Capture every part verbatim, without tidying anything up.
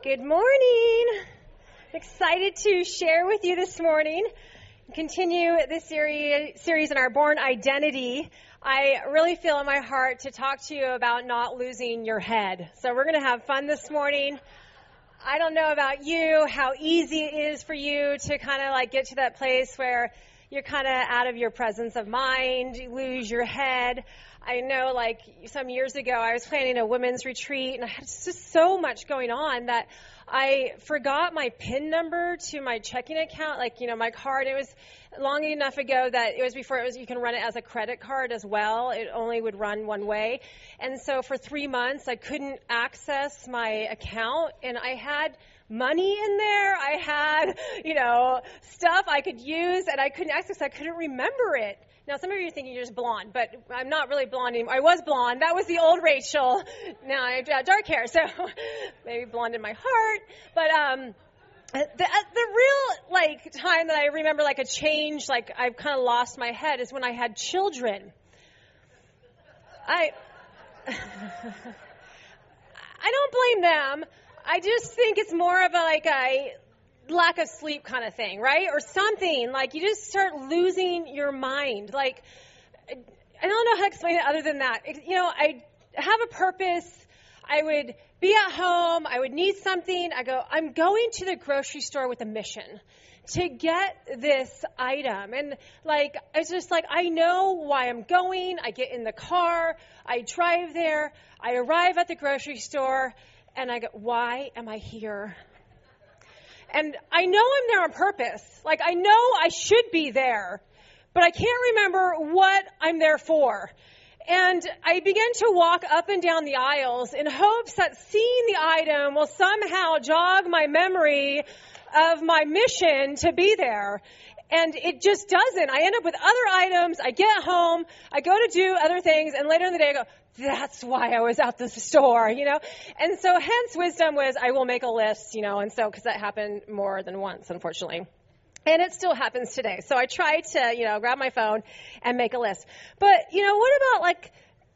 Good morning. I'm excited to share with you this morning, continue this series, series in our Born Identity. I really feel in my heart to talk to you about not losing your head. So we're going to have fun this morning. I don't know about you, how easy it is for you to kind of like get to that place where you're kind of out of your presence of mind, you lose your head. I know like some years ago I was planning a women's retreat and I had just so much going on that I forgot my PIN number to my checking account, like, you know, my card. It was long enough ago that it was before it was, you can run it as a credit card as well. It only would run one way. And so for three months I couldn't access my account, and I had money in there. I had, you know, stuff I could use, and I couldn't access. I couldn't remember it. Now, some of you are thinking you're just blonde, but I'm not really blonde anymore. I was blonde. That was the old Rachel. Now I have dark hair, so maybe blonde in my heart. But um, the, the real, like, time that I remember, like, a change, like, I've kind of lost my head is when I had children. I, I don't blame them. I just think it's more of a, like, a lack of sleep kind of thing, right? Or something, like you just start losing your mind. Like, I don't know how to explain it other than that. You know, I have a purpose. I would be at home. I would need something. I go, I'm going to the grocery store with a mission to get this item. And like, it's just like, I know why I'm going. I get in the car. I drive there. I arrive at the grocery store and I go, why am I here? And I know I'm there on purpose. Like, I know I should be there, but I can't remember what I'm there for. And I begin to walk up and down the aisles in hopes that seeing the item will somehow jog my memory of my mission to be there. And it just doesn't. I end up with other items. I get home. I go to do other things. And later in the day, I go, that's why I was at the store, you know. And so hence wisdom was I will make a list, you know. And so because that happened more than once, unfortunately. And it still happens today. So I try to, you know, grab my phone and make a list. But, you know, what about like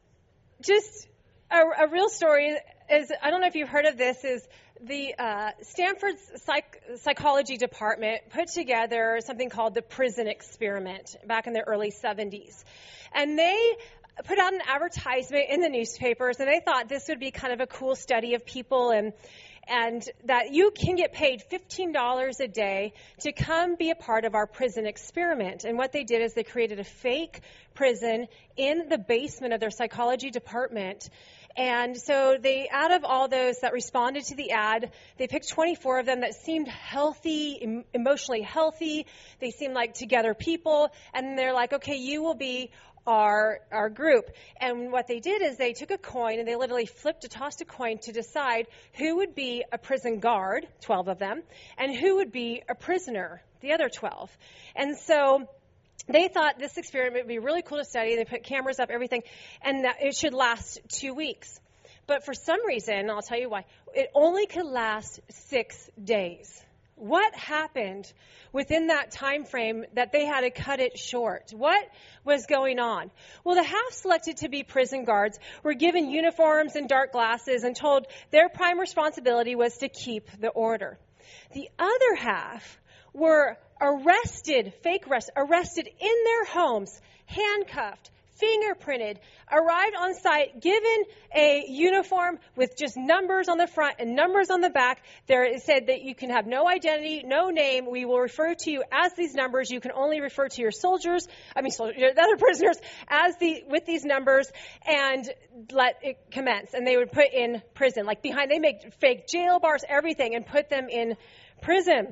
just a, a real story is, I don't know if you've heard of this, is the uh, Stanford's psych- psychology department put together something called the prison experiment back in the early seventies. And they put out an advertisement in the newspapers, and they thought this would be kind of a cool study of people, and and that you can get paid fifteen dollars a day to come be a part of our prison experiment. And what they did is they created a fake prison in the basement of their psychology department. And so they, out of all those that responded to the ad, they picked twenty-four of them that seemed healthy, em- emotionally healthy. They seemed like together people. And they're like, okay, you will be our our group. And what they did is they took a coin and they literally flipped a tossed a coin to decide who would be a prison guard, twelve of them, and who would be a prisoner, the other twelve. And so they thought this experiment would be really cool to study. They put cameras up, everything, and that it should last two weeks. But for some reason, I'll tell you why, it only could last six days. What happened within that time frame that they had to cut it short? What was going on? Well, the half selected to be prison guards were given uniforms and dark glasses and told their prime responsibility was to keep the order. The other half were arrested, fake arrest, arrested in their homes, handcuffed, fingerprinted, arrived on site, given a uniform with just numbers on the front and numbers on the back. There it said that you can have no identity, no name. We will refer to you as these numbers. You can only refer to your soldiers, I mean, soldiers, the other prisoners as the with these numbers, and let it commence. And they would put in prison, like behind. They make fake jail bars, everything, and put them in prison.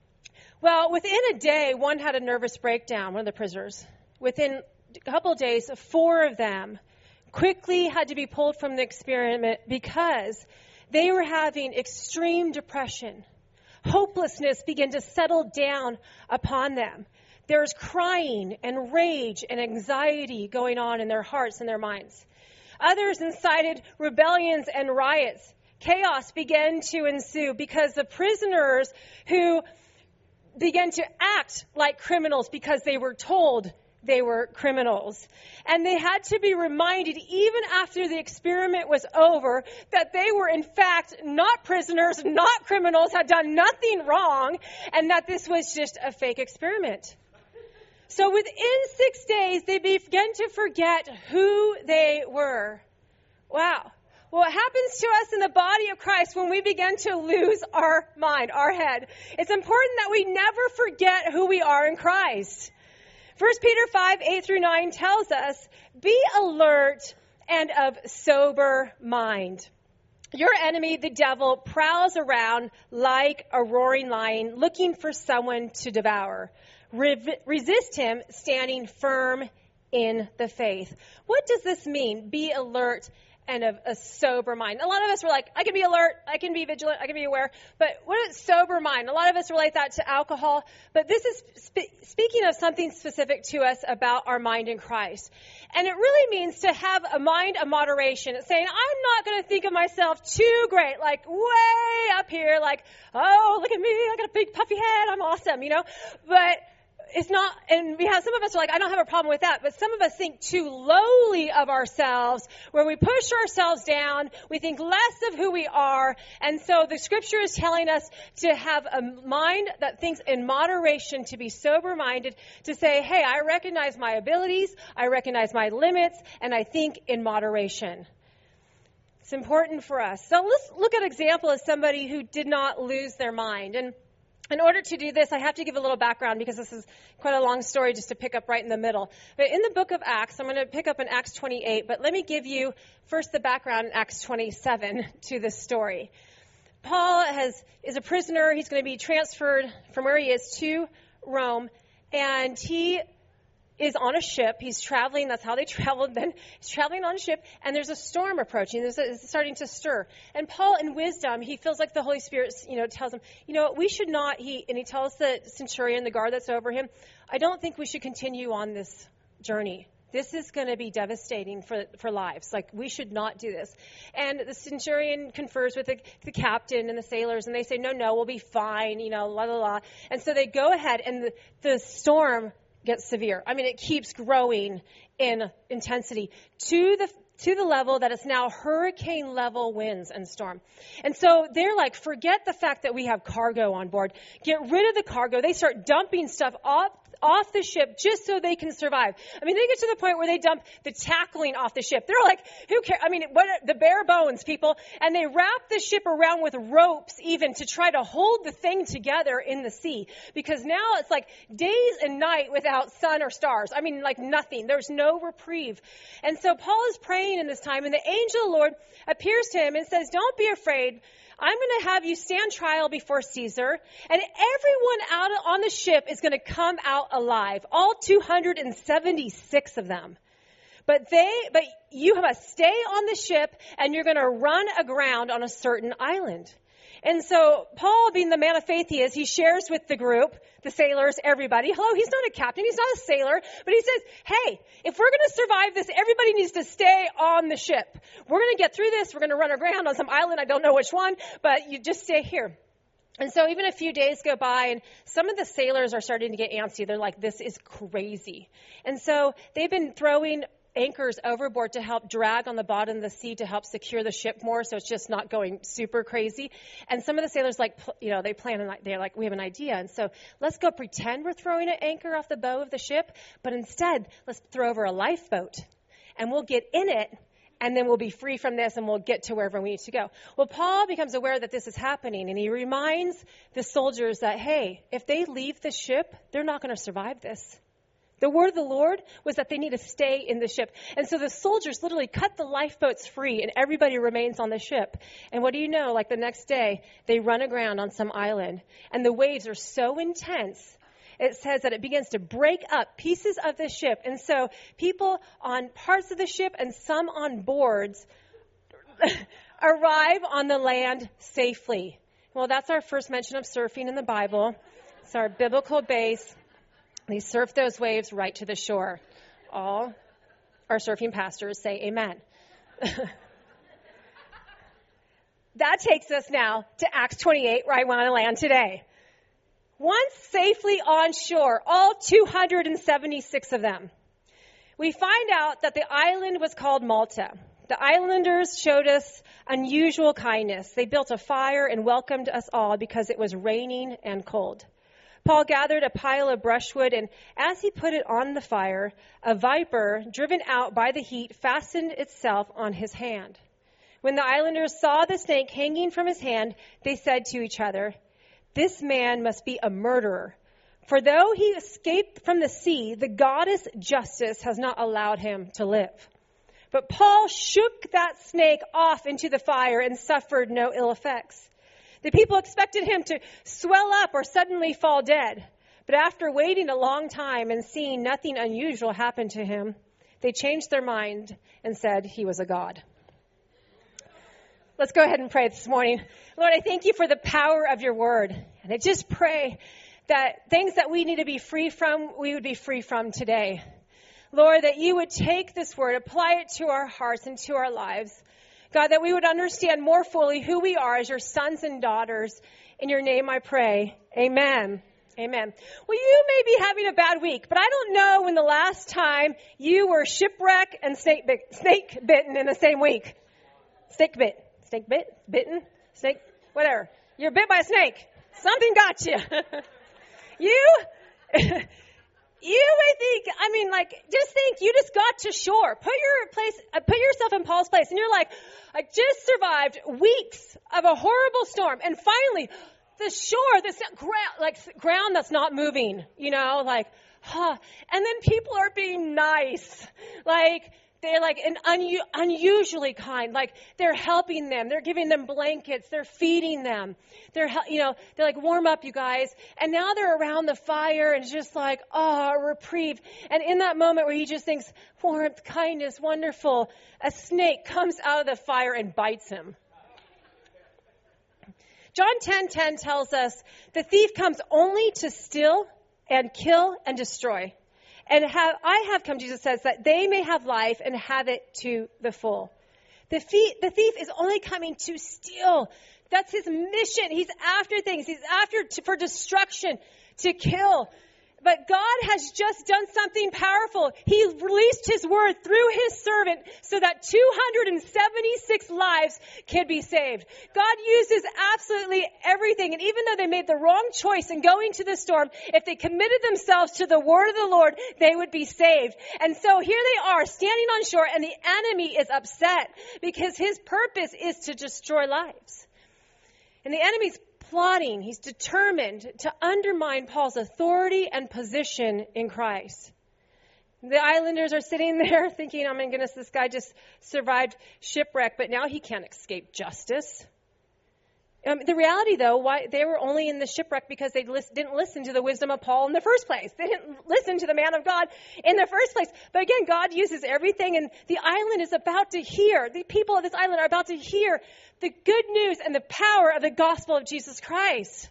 Well, within a day, one had a nervous breakdown, one of the prisoners. Within a couple of days, four of them quickly had to be pulled from the experiment because they were having extreme depression. Hopelessness began to settle down upon them. There was crying and rage and anxiety going on in their hearts and their minds. Others incited rebellions and riots. Chaos began to ensue because the prisoners who began to act like criminals because they were told they were criminals. And they had to be reminded, even after the experiment was over, that they were in fact not prisoners, not criminals, had done nothing wrong, and that this was just a fake experiment. So within six days, they began to forget who they were. Wow. What happens to us in the body of Christ when we begin to lose our mind, our head? It's important that we never forget who we are in Christ. First Peter five, eight through nine tells us, be alert and of sober mind. Your enemy, the devil, prowls around like a roaring lion looking for someone to devour. Re- resist him, standing firm in the faith. What does this mean? Be alert and of a sober mind. A lot of us were like, I can be alert, I can be vigilant, I can be aware. But what is sober mind? A lot of us relate that to alcohol. But this is spe- speaking of something specific to us about our mind in Christ. And it really means to have a mind of moderation. It's saying, I'm not going to think of myself too great, like way up here, like, oh, look at me, I got a big puffy head, I'm awesome, you know. But it's not, and we have, some of us are like, I don't have a problem with that, but some of us think too lowly of ourselves, where we push ourselves down, we think less of who we are, and so the scripture is telling us to have a mind that thinks in moderation, to be sober-minded, to say, hey, I recognize my abilities, I recognize my limits, and I think in moderation. It's important for us. So let's look at an example of somebody who did not lose their mind. And in order to do this, I have to give a little background because this is quite a long story just to pick up right in the middle. But in the book of Acts, I'm going to pick up in Acts twenty-eight, but let me give you first the background in Acts twenty-seven to this story. Paul has is a prisoner. He's going to be transferred from where he is to Rome, and he is on a ship. He's traveling. That's how they traveled then. He's traveling on a ship, and there's a storm approaching. There's a, it's starting to stir. And Paul, in wisdom, he feels like the Holy Spirit, you know, tells him, you know, we should not, he, and he tells the centurion, the guard that's over him, I don't think we should continue on this journey. This is going to be devastating for, for lives. Like, we should not do this. And the centurion confers with the, the captain and the sailors, and they say, no, no, we'll be fine, you know, la, la, la. And so they go ahead, and the, the storm gets severe. I mean, it keeps growing in intensity to the to the level that it's now hurricane level winds and storm. And so they're like, forget the fact that we have cargo on board. Get rid of the cargo. They start dumping stuff off off the ship just so they can survive. I mean, they get to the point where they dump the tackling off the ship. They're like, who cares? I mean, what, the bare bones, people. And they wrap the ship around with ropes even to try to hold the thing together in the sea. Because now it's like days and night without sun or stars. I mean, like nothing. There's no reprieve. And so Paul is praying in this time, and the angel of the Lord appears to him and says, don't be afraid. I'm going to have you stand trial before Caesar, and everyone out on the ship is going to come out alive, all two hundred seventy-six of them. But they, but you must stay on the ship, and you're going to run aground on a certain island. And so Paul, being the man of faith he is, he shares with the group, the sailors, everybody. Hello, he's not a captain, he's not a sailor, but he says, hey, if we're going to survive this, everybody needs to stay on the ship. We're going to get through this. We're going to run aground on some island. I don't know which one, but you just stay here. And so even a few days go by, and some of the sailors are starting to get antsy. They're like, this is crazy. And so they've been throwing anchors overboard to help drag on the bottom of the sea to help secure the ship more, so it's just not going super crazy. And some of the sailors, like, you know, they plan, an, they're like, we have an idea, and so let's go pretend we're throwing an anchor off the bow of the ship, but instead, let's throw over a lifeboat, and we'll get in it, and then we'll be free from this, and we'll get to wherever we need to go. Well, Paul becomes aware that this is happening, and he reminds the soldiers that, hey, if they leave the ship, they're not going to survive this. The word of the Lord was that they need to stay in the ship. And so the soldiers literally cut the lifeboats free, and everybody remains on the ship. And what do you know? Like the next day, they run aground on some island, and the waves are so intense, it says that it begins to break up pieces of the ship. And so people on parts of the ship and some on boards arrive on the land safely. Well, that's our first mention of surfing in the Bible. It's our biblical base. They surf those waves right to the shore. All our surfing pastors say amen. That takes us now to Acts twenty-eight, where I want to land today. Once safely on shore, all two hundred seventy-six of them, we find out that the island was called Malta. The islanders showed us unusual kindness. They built a fire and welcomed us all because it was raining and cold. Paul gathered a pile of brushwood, and as he put it on the fire, a viper, driven out by the heat, fastened itself on his hand. When the islanders saw the snake hanging from his hand, they said to each other, "This man must be a murderer. For though he escaped from the sea, the goddess Justice has not allowed him to live." But Paul shook that snake off into the fire and suffered no ill effects. The people expected him to swell up or suddenly fall dead. But after waiting a long time and seeing nothing unusual happen to him, they changed their mind and said he was a god. Let's go ahead and pray this morning. Lord, I thank you for the power of your word. And I just pray that things that we need to be free from, we would be free from today. Lord, that you would take this word, apply it to our hearts and to our lives. God, that we would understand more fully who we are as your sons and daughters. In your name I pray. Amen. Amen. Well, you may be having a bad week, but I don't know when the last time you were shipwrecked and snake, bit, snake bitten in the same week. Snake bit. Snake bit? Bitten? Snake? Whatever. You're bit by a snake. Something got you. you... You may think, I mean, like, just think you just got to shore. Put your place, uh, put yourself in Paul's place, and you're like, I just survived weeks of a horrible storm, and finally, the shore, this ground, like ground that's not moving, you know, like, huh. And then people are being nice, like. They're like an un- unusually kind, like they're helping them. They're giving them blankets. They're feeding them. They're, you know, they're like, warm up, you guys. And now they're around the fire and it's just like, oh, a reprieve. And in that moment where he just thinks, warmth, kindness, wonderful, a snake comes out of the fire and bites him. John ten ten tells us the thief comes only to steal and kill and destroy. And have, I have come, Jesus says, that they may have life and have it to the full. The, fee, the thief is only coming to steal. That's his mission. He's after things. He's after to, for destruction, to kill. But God has just done something powerful. He released his word through his servant so that two hundred seventy-six lives can be saved. God uses absolutely everything. And even though they made the wrong choice in going to the storm, if they committed themselves to the word of the Lord, they would be saved. And so here they are standing on shore, and the enemy is upset because his purpose is to destroy lives. And the enemy's plotting, he's determined to undermine Paul's authority and position in Christ. The islanders are sitting there thinking, oh my goodness, this guy just survived shipwreck, but now he can't escape justice. Um, the reality, though, why they were only in the shipwreck because they lis- didn't listen to the wisdom of Paul in the first place. They didn't listen to the man of God in the first place. But again, God uses everything, and the island is about to hear, the people of this island are about to hear the good news and the power of the gospel of Jesus Christ.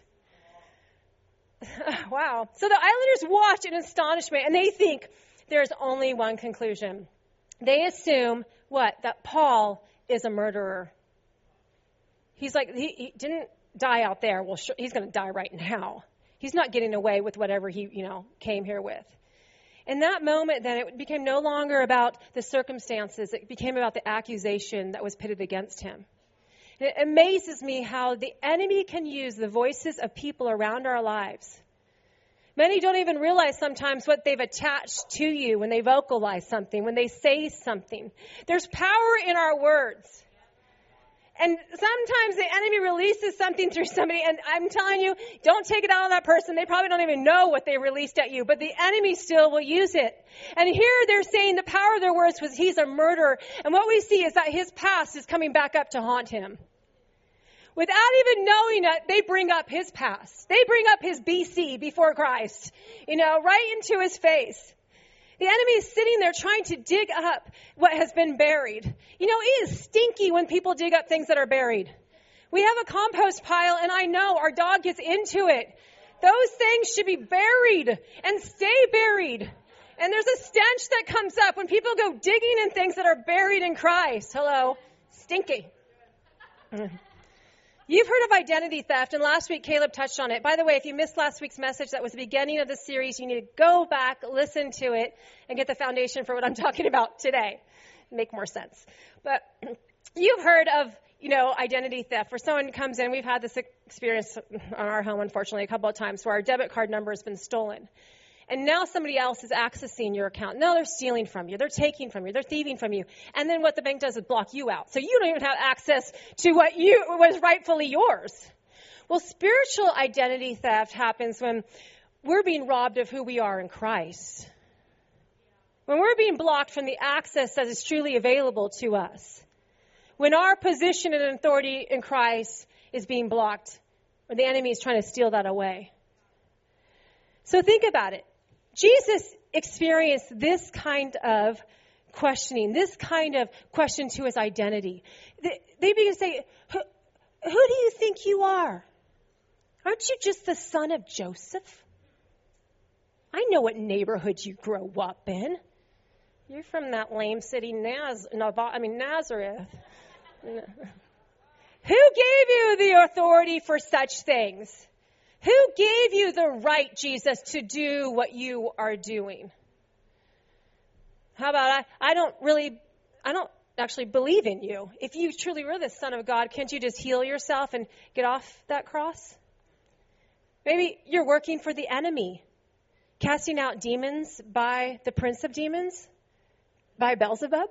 Wow. So the islanders watch in astonishment, and they think there's only one conclusion. They assume, what? That Paul is a murderer. He's like, he, he didn't die out there. Well, sure, he's going to die right now. He's not getting away with whatever he, you know, came here with. In that moment, then, it became no longer about the circumstances. It became about the accusation that was pitted against him. It amazes me how the enemy can use the voices of people around our lives. Many don't even realize sometimes what they've attached to you when they vocalize something, when they say something. There's power in our words. And sometimes the enemy releases something through somebody, and I'm telling you, don't take it out on that person. They probably don't even know what they released at you, but the enemy still will use it. And here they're saying the power of their words was he's a murderer. And what we see is that his past is coming back up to haunt him. Without even knowing it, they bring up his past. They bring up his B C, before Christ, you know, right into his face. The enemy is sitting there trying to dig up what has been buried. You know, it is stinky when people dig up things that are buried. We have a compost pile, and I know our dog gets into it. Those things should be buried and stay buried. And there's a stench that comes up when people go digging in things that are buried in Christ. Hello. Stinky. You've heard of identity theft, and last week Caleb touched on it. By the way, if you missed last week's message, that was the beginning of the series. You need to go back, listen to it, and get the foundation for what I'm talking about today. Make more sense. But you've heard of, you know, identity theft, where someone comes in. We've had this experience on our home, unfortunately, a couple of times, where our debit card number has been stolen. And now somebody else is accessing your account. No, they're stealing from you. They're taking from you. They're thieving from you. And then what the bank does is block you out. So you don't even have access to what you was rightfully yours. Well, spiritual identity theft happens when we're being robbed of who we are in Christ. When we're being blocked from the access that is truly available to us. When our position and authority in Christ is being blocked, or the enemy is trying to steal that away. So think about it. Jesus experienced this kind of questioning, this kind of question to his identity. They, they begin to say, who, who do you think you are? Aren't you just the son of Joseph? I know what neighborhood you grow up in. You're from that lame city, Naz, I mean Nazareth. Who gave you the authority for such things? Who gave you the right, Jesus, to do what you are doing? How about I, I don't really, I don't actually believe in you. If you truly were the Son of God, can't you just heal yourself and get off that cross? Maybe you're working for the enemy, casting out demons by the prince of demons, by Beelzebub,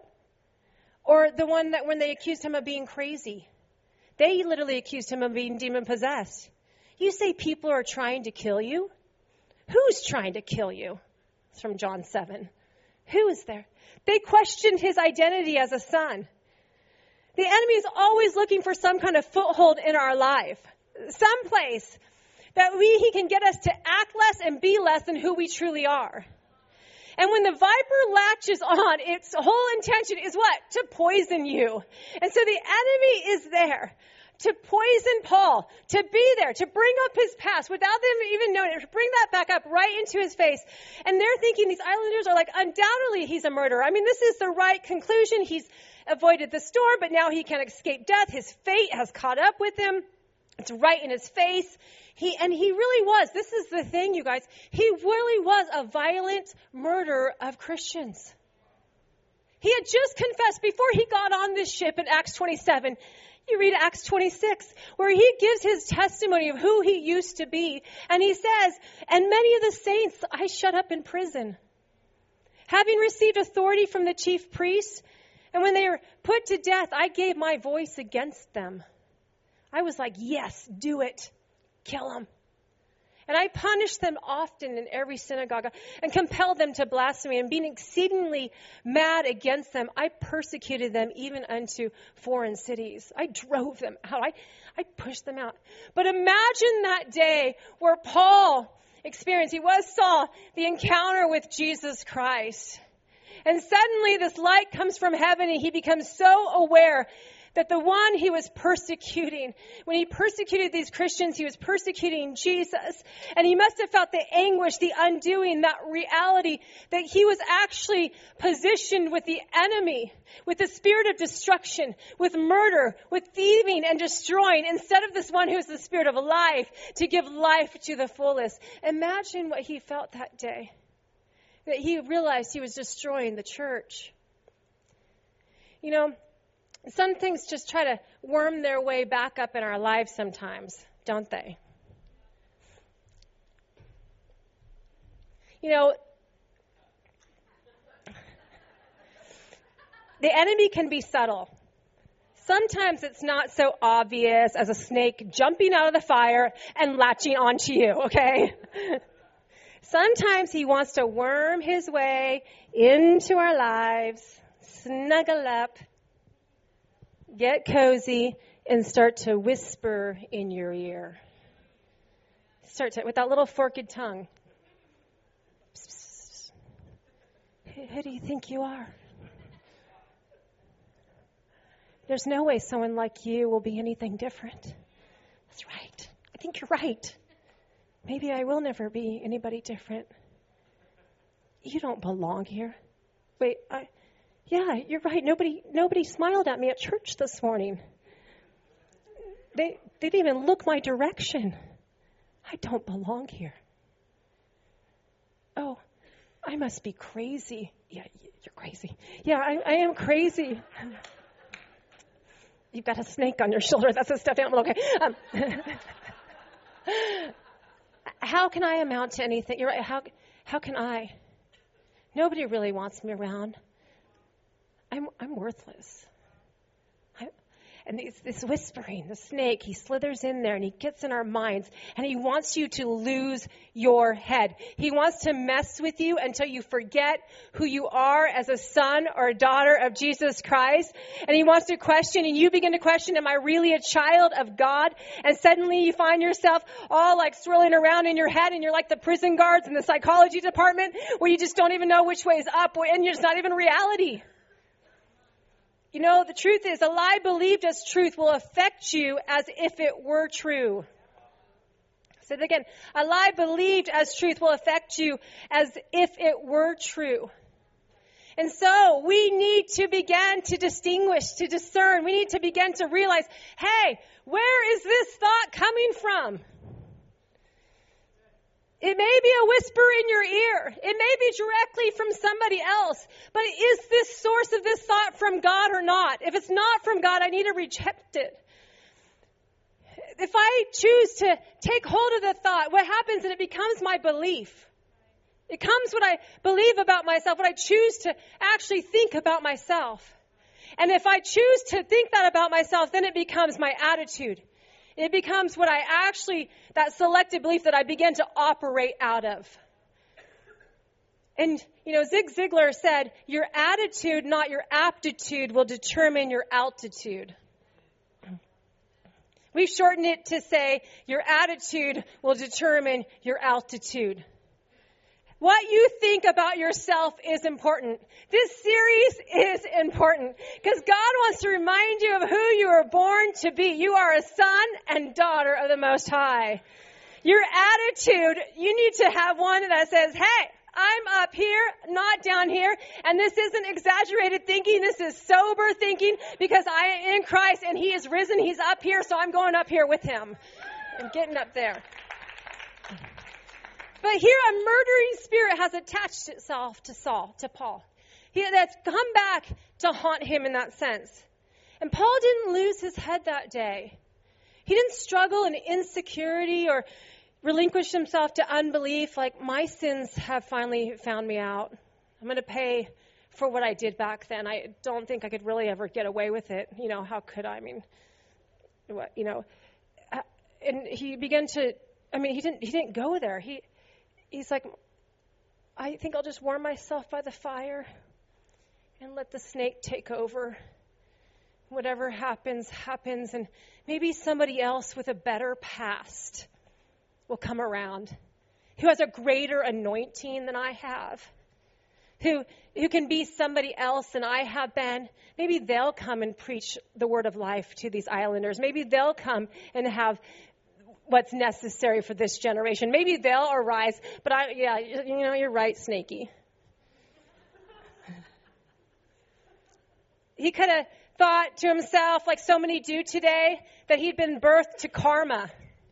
or the one that when they accused him of being crazy, they literally accused him of being demon-possessed. You say people are trying to kill you? Who's trying to kill you? It's from John seven. Who is there? They questioned his identity as a son. The enemy is always looking for some kind of foothold in our life. Some place that we, he can get us to act less and be less than who we truly are. And when the viper latches on, its whole intention is what? To poison you. And so the enemy is there to poison Paul, to be there, to bring up his past without them even knowing it, to bring that back up right into his face. And they're thinking these islanders are like, undoubtedly he's a murderer. I mean, this is the right conclusion. He's avoided the storm, but now he can't escape death. His fate has caught up with him. It's right in his face. He, and he really was, this is the thing, you guys, he really was a violent murderer of Christians. He had just confessed before he got on this ship in Acts twenty-seven. You read Acts twenty-six, where he gives his testimony of who he used to be. And he says, and many of the saints I shut up in prison, having received authority from the chief priests. And when they were put to death, I gave my voice against them. I was like, yes, do it. Kill them. And I punished them often in every synagogue and compelled them to blasphemy. And being exceedingly mad against them, I persecuted them even unto foreign cities. I drove them out. I, I pushed them out. But imagine that day where Paul experienced, he was Saul, the encounter with Jesus Christ. And suddenly this light comes from heaven and he becomes so aware that the one he was persecuting, when he persecuted these Christians, he was persecuting Jesus. And he must have felt the anguish, the undoing, that reality that he was actually positioned with the enemy, with the spirit of destruction, with murder, with thieving and destroying, instead of this one who is the spirit of life, to give life to the fullest. Imagine what he felt that day, that he realized he was destroying the church. You know, some things just try to worm their way back up in our lives sometimes, don't they? You know, the enemy can be subtle. Sometimes it's not so obvious as a snake jumping out of the fire and latching onto you, okay? Sometimes he wants to worm his way into our lives, snuggle up, get cozy, and start to whisper in your ear. Start to, with that little forked tongue. Psst, psst, psst. Who, who do you think you are? There's no way someone like you will be anything different. That's right. I think you're right. Maybe I will never be anybody different. You don't belong here. Wait, I... Yeah, you're right. Nobody nobody smiled at me at church this morning. they, they didn't even look my direction. I don't belong here. Oh, I must be crazy. Yeah, you're crazy. Yeah, I, I am crazy. You've got a snake on your shoulder. That's a stuffed animal. Okay. Um, how can I amount to anything? You're right. How, how can I? Nobody really wants me around. I'm, I'm worthless. I, and it's this whispering, the snake, he slithers in there and he gets in our minds and he wants you to lose your head. He wants to mess with you until you forget who you are as a son or a daughter of Jesus Christ. And he wants to question, and you begin to question, am I really a child of God? And suddenly you find yourself all like swirling around in your head, and you're like the prison guards in the psychology department where you just don't even know which way is up, and it's not even reality. You know, the truth is, a lie believed as truth will affect you as if it were true. Say it again. A lie believed as truth will affect you as if it were true. And so we need to begin to distinguish, to discern. We need to begin to realize, hey, where is this thought coming from? It may be a whisper in your ear. It may be directly from somebody else. But is this source of this thought from God or not? If it's not from God, I need to reject it. If I choose to take hold of the thought, what happens is it becomes my belief. It becomes what I believe about myself, what I choose to actually think about myself. And if I choose to think that about myself, then it becomes my attitude. It becomes what I actually, that selected belief that I begin to operate out of. And, you know, Zig Ziglar said, your attitude, not your aptitude, will determine your altitude. We've shortened it to say, your attitude will determine your altitude. What you think about yourself is important. This series is important because God wants to remind you of who you were born to be. You are a son and daughter of the Most High. Your attitude, you need to have one that says, hey, I'm up here, not down here. And this isn't exaggerated thinking. This is sober thinking because I am in Christ and He is risen. He's up here, so I'm going up here with Him. I'm getting up there. But here a murdering spirit has attached itself to Saul, to Paul. He, that's come back to haunt him in that sense. And Paul didn't lose his head that day. He didn't struggle in insecurity or relinquish himself to unbelief like my sins have finally found me out. I'm going to pay for what I did back then. I don't think I could really ever get away with it. You know, how could I? I mean, what, you know, and he began to, I mean, he didn't, he didn't go there. He, He's like, I think I'll just warm myself by the fire and let the snake take over. Whatever happens, happens. And maybe somebody else with a better past will come around, who has a greater anointing than I have, who, who can be somebody else than I have been. Maybe they'll come and preach the word of life to these islanders. Maybe they'll come and have what's necessary for this generation. Maybe they'll arise, but I, yeah, you know, you're right, Snaky. He could have thought to himself, like so many do today, that he'd been birthed to karma,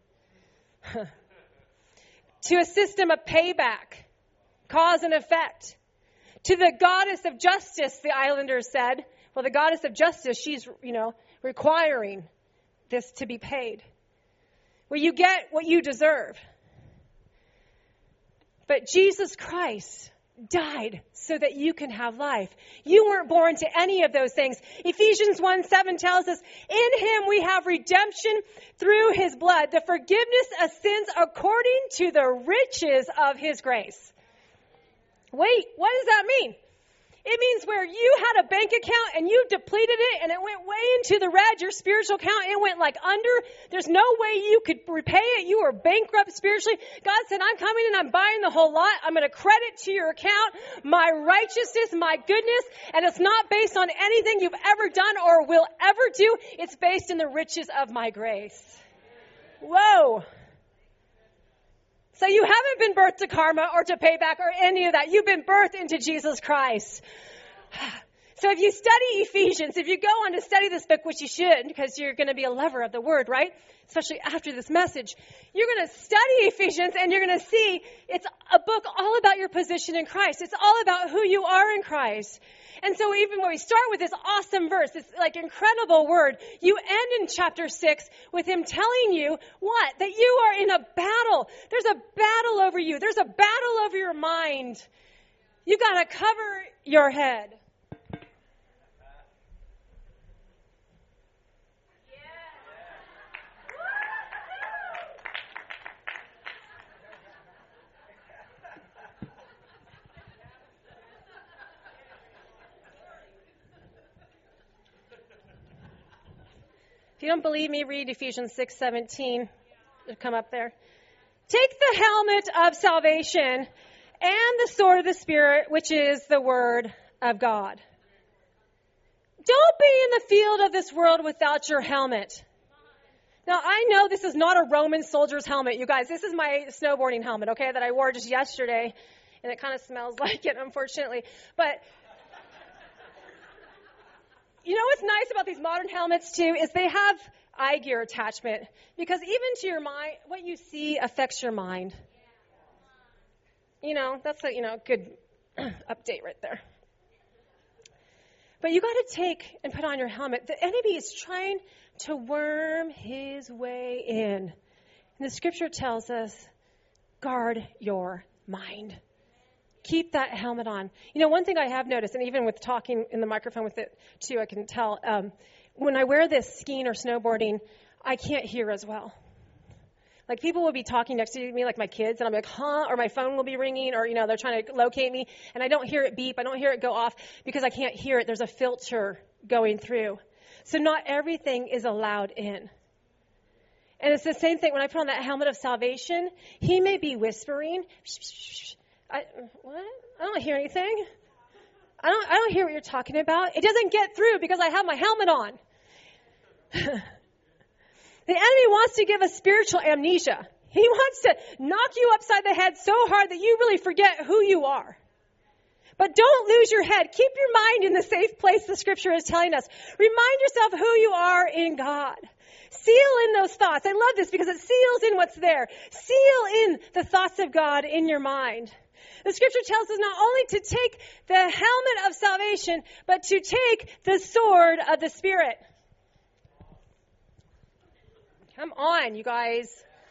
to a system of payback, cause and effect, to the goddess of justice, the islanders said. Well, the goddess of justice, she's, you know, requiring this to be paid. Well, you get what you deserve. But Jesus Christ died so that you can have life. You weren't born to any of those things. Ephesians one seven tells us, in Him we have redemption through His blood, the forgiveness of sins according to the riches of His grace. Wait, what does that mean? It means where you had a bank account and you depleted it and it went way into the red, your spiritual account, it went like under. There's no way you could repay it. You were bankrupt spiritually. God said, I'm coming and I'm buying the whole lot. I'm going to credit to your account my righteousness, my goodness, and it's not based on anything you've ever done or will ever do. It's based in the riches of my grace. Whoa. So you haven't been birthed to karma or to payback or any of that. You've been birthed into Jesus Christ. So if you study Ephesians, if you go on to study this book, which you should, because you're going to be a lover of the word, right? Especially after this message, you're going to study Ephesians and you're going to see it's a book all about your position in Christ. It's all about who you are in Christ. And so even when we start with this awesome verse, this like incredible word, you end in chapter six with him telling you what? That you are in a battle. There's a battle over you. There's a battle over your mind. You got to cover your head. If you don't believe me, read Ephesians six seventeen. It'll come up there. Take the helmet of salvation and the sword of the Spirit, which is the word of God. Don't be in the field of this world without your helmet. Now, I know this is not a Roman soldier's helmet, you guys. This is my snowboarding helmet, okay, that I wore just yesterday. And it kind of smells like it, unfortunately. But you know what's nice about these modern helmets, too, is they have eye gear attachment. Because even to your mind, what you see affects your mind. You know, that's a, you know, good update right there. But you got to take and put on your helmet. The enemy is trying to worm his way in. And the scripture tells us, guard your mind. Keep that helmet on. You know, one thing I have noticed, and even with talking in the microphone with it too, I can tell, um, when I wear this skiing or snowboarding, I can't hear as well. Like people will be talking next to me, like my kids, and I'm like, huh? Or my phone will be ringing, or, you know, they're trying to locate me, and I don't hear it beep. I don't hear it go off because I can't hear it. There's a filter going through. So not everything is allowed in. And it's the same thing when I put on that helmet of salvation. He may be whispering. I, what? I don't hear anything. I don't, I don't hear what you're talking about. It doesn't get through because I have my helmet on. The enemy wants to give us spiritual amnesia. He wants to knock you upside the head so hard that you really forget who you are. But don't lose your head. Keep your mind in the safe place the scripture is telling us. Remind yourself who you are in God. Seal in those thoughts. I love this because it seals in what's there. Seal in the thoughts of God in your mind. The scripture tells us not only to take the helmet of salvation, but to take the sword of the Spirit. Come on, you guys.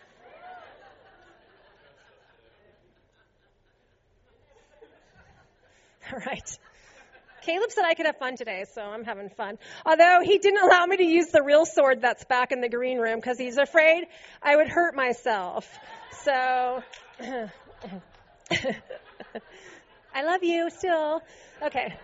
All right. Caleb said I could have fun today, so I'm having fun. Although he didn't allow me to use the real sword that's back in the green room because he's afraid I would hurt myself. So, I love you still. Okay.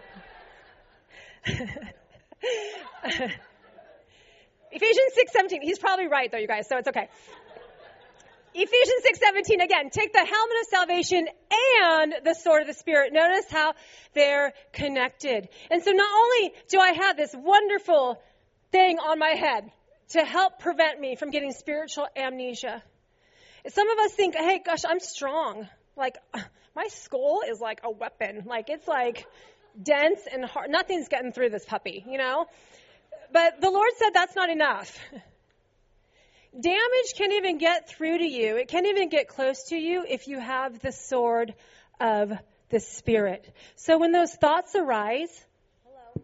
Ephesians six seventeen. He's probably right, though, you guys, so it's okay. Ephesians six seventeen, again, take the helmet of salvation and the sword of the Spirit. Notice how they're connected. And so not only do I have this wonderful thing on my head to help prevent me from getting spiritual amnesia. Some of us think, hey, gosh, I'm strong. Like, my skull is like a weapon. Like, it's like dense and hard. Nothing's getting through this puppy, you know? But the Lord said that's not enough. Damage can't even get through to you. It can't even get close to you if you have the sword of the Spirit. So when those thoughts arise, hello.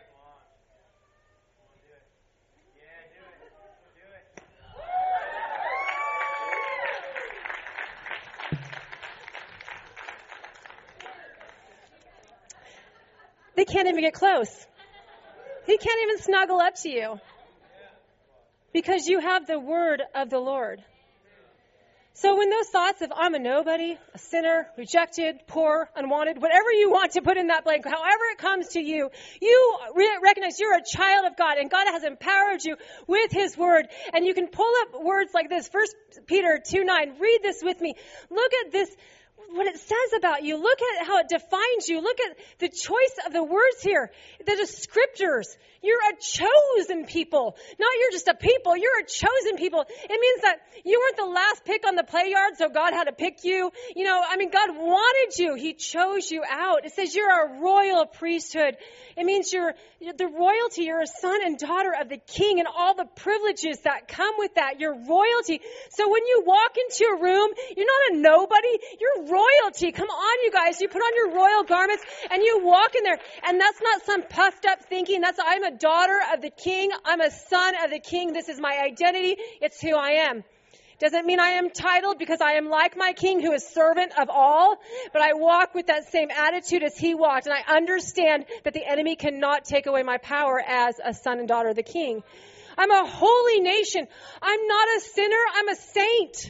They can't even get close. He can't even snuggle up to you. Because you have the word of the Lord. So when those thoughts of I'm a nobody, a sinner, rejected, poor, unwanted, whatever you want to put in that blank, however it comes to you, you re- recognize you're a child of God and God has empowered you with his word. And you can pull up words like this. First Peter two nine. Read this with me. Look at this what it says about you. Look at how it defines you. Look at the choice of the words here, the descriptors. You're a chosen people. Not you're just a people. You're a chosen people. It means that you weren't the last pick on the play yard, so God had to pick you. You know, I mean, God wanted you. He chose you out. It says you're a royal priesthood. It means you're, you're the royalty. You're a son and daughter of the King and all the privileges that come with that. You're royalty. So when you walk into a room, you're not a nobody. You're royalty. Come on, you guys. You put on your royal garments and you walk in there. And that's not some puffed up thinking. That's, I'm a daughter of the King. I'm a son of the King. This is my identity. It's who I am. Doesn't mean I am titled, because I am like my King who is servant of all, but I walk with that same attitude as he walked. And I understand that the enemy cannot take away my power as a son and daughter of the King. I'm a holy nation. I'm not a sinner. I'm a saint.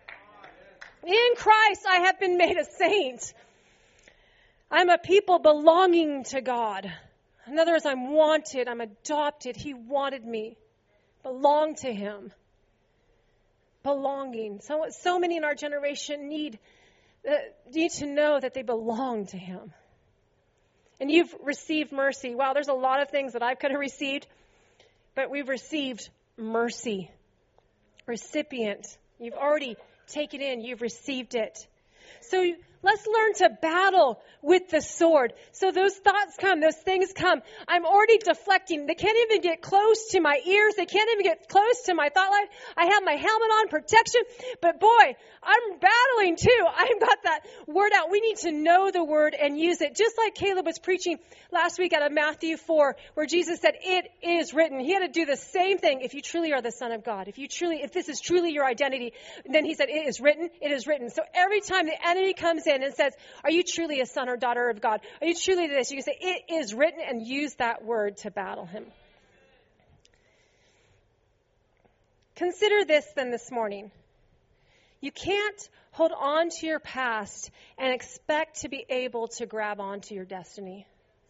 In Christ, I have been made a saint. I'm a people belonging to God. In other words, I'm wanted. I'm adopted. He wanted me. Belong to him. Belonging. So, so many in our generation need, uh, need to know that they belong to him. And you've received mercy. Wow, there's a lot of things that I could have received, but we've received mercy. Recipient. You've already taken it in. You've received it. So let's learn to battle with the sword. So those thoughts come, those things come. I'm already deflecting. They can't even get close to my ears. They can't even get close to my thought life. I have my helmet on, protection. But boy, I'm battling too. I've got that word out. We need to know the word and use it. Just like Caleb was preaching last week out of Matthew four, where Jesus said, it is written. He had to do the same thing. If you truly are the Son of God, if you truly, if this is truly your identity, then he said, it is written, it is written. So every time the enemy comes in and says, are you truly a son or daughter of God? Are you truly this? You can say, it is written, and use that word to battle him. Consider this then this morning. You can't hold on to your past and expect to be able to grab onto your destiny.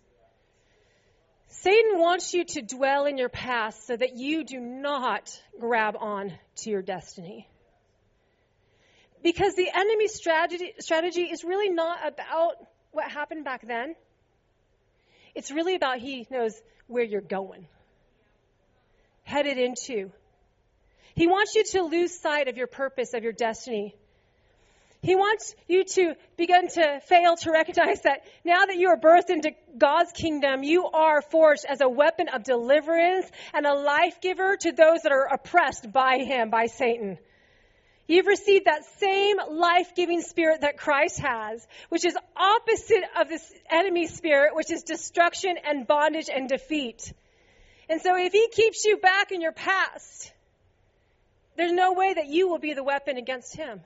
Satan wants you to dwell in your past so that you do not grab on to your destiny. Because the enemy's strategy, strategy is really not about what happened back then. It's really about he knows where you're going, headed into. He wants you to lose sight of your purpose, of your destiny. He wants you to begin to fail to recognize that now that you are birthed into God's kingdom, you are forged as a weapon of deliverance and a life giver to those that are oppressed by him, by Satan. You've received that same life-giving spirit that Christ has, which is opposite of this enemy spirit, which is destruction and bondage and defeat. And so if he keeps you back in your past, there's no way that you will be the weapon against him.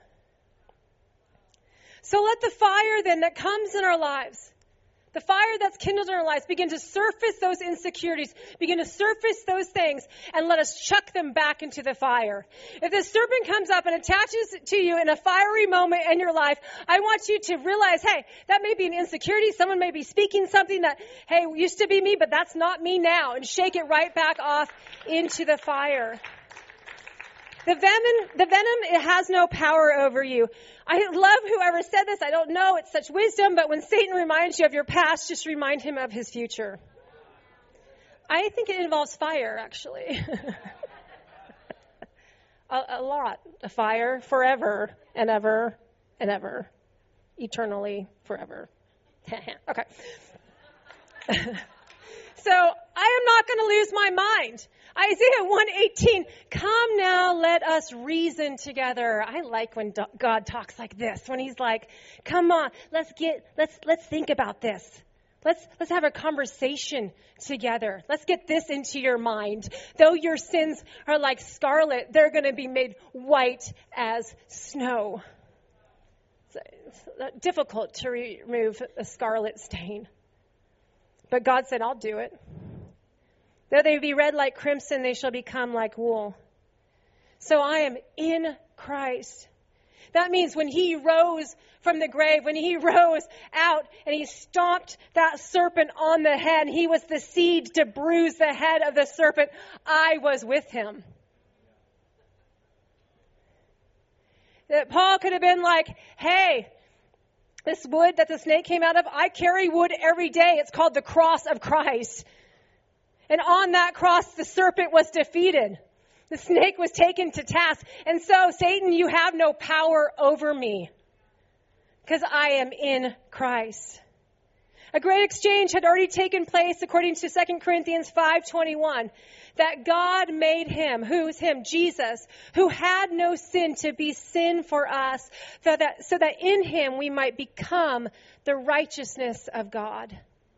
So let the fire then that comes in our lives, the fire that's kindled in our lives, begin to surface those insecurities, begin to surface those things, and let us chuck them back into the fire. If the serpent comes up and attaches to you in a fiery moment in your life, I want you to realize, hey, that may be an insecurity. Someone may be speaking something that, hey, used to be me, but that's not me now, and shake it right back off into the fire. The venom, the venom, it has no power over you. I love whoever said this. I don't know. It's such wisdom. But when Satan reminds you of your past, just remind him of his future. I think it involves fire, actually. a, a lot. A fire forever and ever and ever. Eternally forever. Okay. So I am not going to lose my mind. Isaiah one eighteen, come now, let us reason together. I like when God talks like this, when he's like, come on, let's get, let's, let's think about this. Let's, let's have a conversation together. Let's get this into your mind. Though your sins are like scarlet, they're going to be made white as snow. It's, it's difficult to remove a scarlet stain. But God said, I'll do it. Though they be red like crimson, they shall become like wool. So I am in Christ. That means when he rose from the grave, when he rose out and he stomped that serpent on the head, he was the seed to bruise the head of the serpent. I was with him. That Paul could have been like, hey, This wood that the snake came out of, I carry wood every day. It's called the cross of Christ. And on that cross, the serpent was defeated. The snake was taken to task. And so, Satan, you have no power over me because I am in Christ. A great exchange had already taken place according to Second Corinthians five twenty-one, that God made him, who's him, Jesus, who had no sin to be sin for us, so that, so that in him we might become the righteousness of God.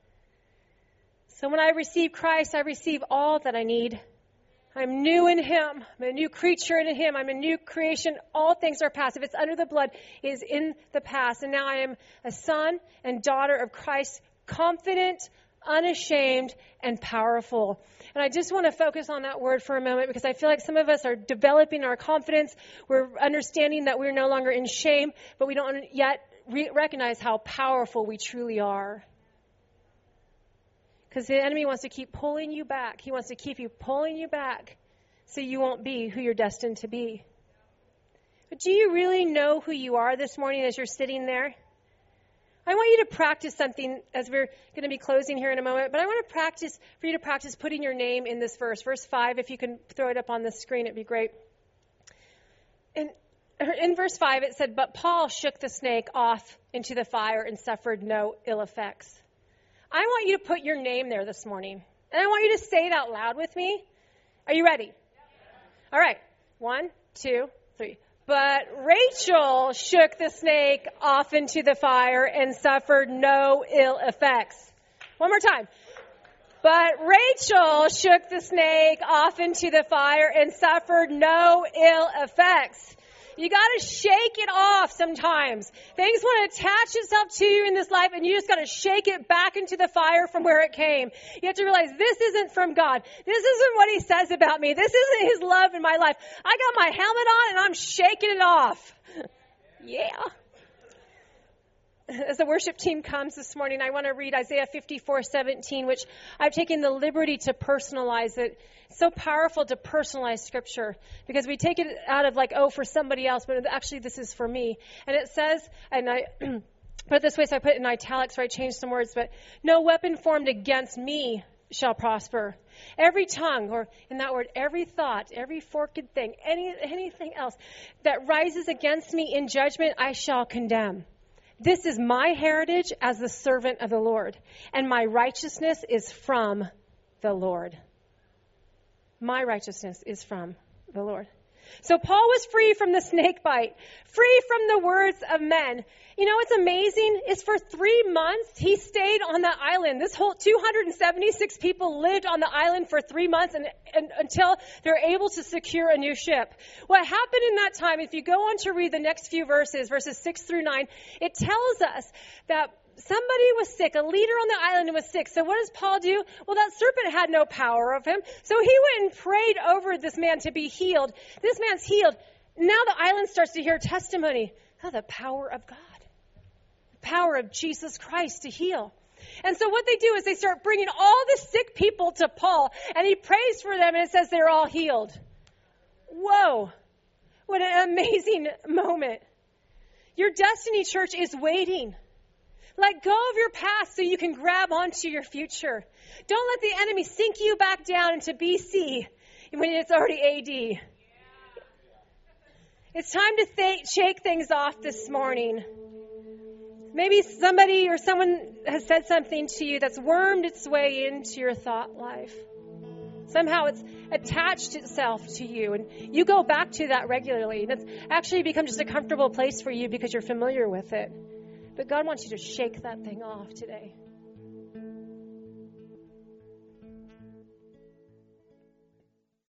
So when I receive Christ, I receive all that I need. I'm new in him. I'm a new creature in him. I'm a new creation. All things are past. If it's under the blood, it is in the past. And now I am a son and daughter of Christ, confident, unashamed, and powerful. And I just want to focus on that word for a moment because I feel like some of us are developing our confidence. We're understanding that we're no longer in shame, but we don't yet re- recognize how powerful we truly are. Because the enemy wants to keep pulling you back. He wants to keep you pulling you back so you won't be who you're destined to be. But do you really know who you are this morning as you're sitting there? I want you to practice something as we're going to be closing here in a moment. But I want to practice, for you to practice putting your name in this verse. Verse five, if you can throw it up on the screen, it'd be great. In, in verse five, it said, but Paul shook the snake off into the fire and suffered no ill effects. I want you to put your name there this morning. And I want you to say it out loud with me. Are you ready? All right. One, two, three. But Rachel shook the snake off into the fire and suffered no ill effects. One more time. But Rachel shook the snake off into the fire and suffered no ill effects. You got to shake it off sometimes. Things want to attach itself to you in this life, and you just got to shake it back into the fire from where it came. You have to realize this isn't from God. This isn't what he says about me. This isn't his love in my life. I got my helmet on, and I'm shaking it off. Yeah. As the worship team comes this morning, I want to read Isaiah fifty-four seventeen, which I've taken the liberty to personalize it. It's so powerful to personalize Scripture because we take it out of like, oh, for somebody else, but actually this is for me. And it says, and I put it this way, so I put it in italics, so I changed some words, but no weapon formed against me shall prosper. Every tongue, or in that word, every thought, every forked thing, any anything else that rises against me in judgment, I shall condemn. This is my heritage as the servant of the Lord, and my righteousness is from the Lord. My righteousness is from the Lord. So Paul was free from the snake bite, free from the words of men. You know what's amazing is for three months he stayed on the island. This whole two hundred seventy-six people lived on the island for three months and, and until they're able to secure a new ship. What happened in that time, if you go on to read the next few verses, verses six through nine, it tells us that somebody was sick. A leader on the island was sick. So what does Paul do? Well, that serpent had no power of him. So he went and prayed over this man to be healed. This man's healed. Now the island starts to hear testimony. Oh, the power of God. The power of Jesus Christ to heal. And so what they do is they start bringing all the sick people to Paul. And he prays for them and it says they're all healed. Whoa. What an amazing moment. Your destiny, church, is waiting. Let go of your past so you can grab onto your future. Don't let the enemy sink you back down into B C when it's already A D. It's time to th- shake things off this morning. Maybe somebody or someone has said something to you that's wormed its way into your thought life. Somehow it's attached itself to you, and you go back to that regularly. And it's actually become just a comfortable place for you because you're familiar with it. But God wants you to shake that thing off today.